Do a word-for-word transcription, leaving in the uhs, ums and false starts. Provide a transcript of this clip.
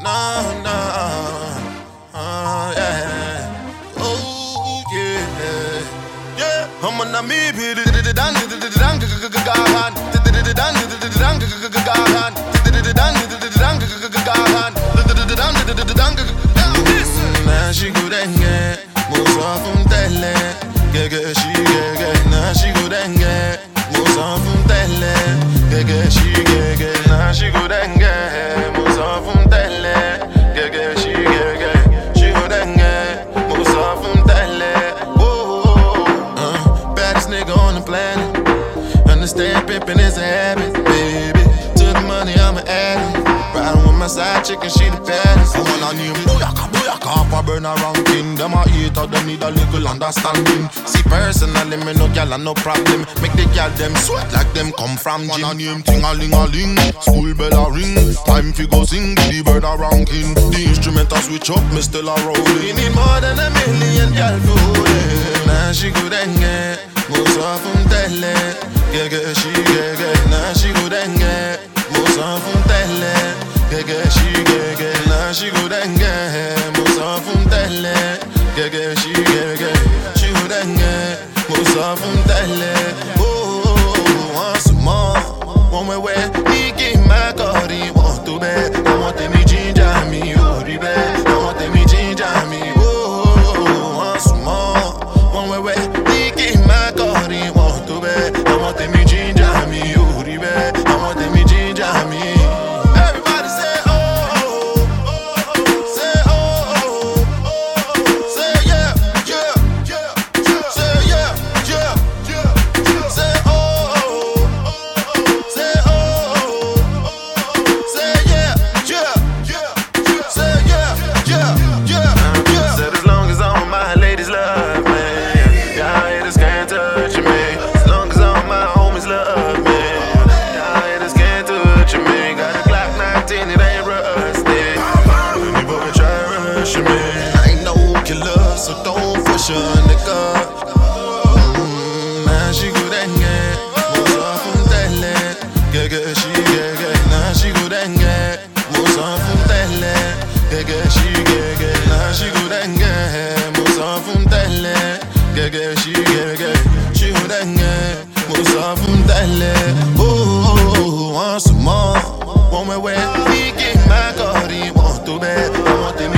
no, no. Uh, yeah. Oh, yeah. Yeah. I'm on a me, be the dan, the dan, gahan. The dan, the dan, gahan. The dan, the dan, gahan. The dan, listen. Now she go denge, moza from tele. Gege she gege, now she go denge, moza from tele. Gege she gege, now she go denge, moza from tele. Gege she gege, she go denge, moza from tele. Uh, baddest nigga on the planet. Understand pimpin' is a habit, baby. To the money, I'm an addict. Riding with my side chick and she the baddest. I wanna name Booyaka, Booyaka for burn around king. Them a hater, them need a little understanding. See personally, me no gal and no problem. Make the gal them sweat like them come from gym. Wanna name ting-a-ling-a-ling, school bell a ring. Time fi go sing, the bird around king. The instrument a switch up, me still a rollin'. We need more than a million gal for it. Now she go denge, moza from tele. Gege she gege, now she go denge, moza from tele. Gege she gege, now she go denge, moza from tele. Gege she gege, she go denge, moza from tele. Oh, once more, one way way, he give my body, want to bed. I want them to ginger me, oh, the bed. I want them to ginger me, oh, once more, one way way, he give my body, want to bed. I want them to ginger me, oh, the bed. I want them to ginger me. Everybody say oh, oh, oh, say oh, oh, oh, say yeah, yeah, yeah, say yeah, yeah, yeah, say oh, oh, say oh, oh, say yeah, yeah, yeah, say yeah, yeah, yeah, yeah. Said as long as all my ladies love me, y'all haters can't touch me. As long as all my homies love me, y'all haters can't touch me. Got a Glock nineteen, it ain't rusty. Anybody try rushing me, I ain't no killer, so don't push a nigga. Mm, now she go denge, moza from tele. Gege she gege, now she go denge, moza from tele. Gege she gege, now she go denge, moza from tele. Gege she gege, she go denge, moza from tele. Oh, once more, one way way, we get my body, want to bed, I want them